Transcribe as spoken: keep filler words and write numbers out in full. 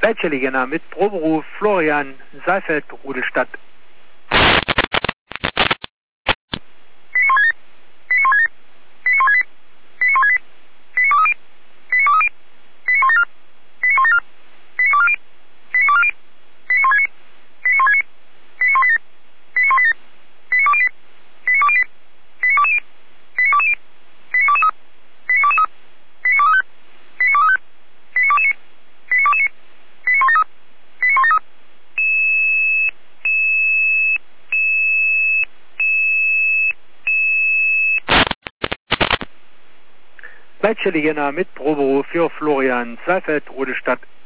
Leitscheligena mit Proberuf Florian Seifeld, Rudelstadt. Leitscheligena mit Proberuf für Florian Seifeld, Rudelstadt.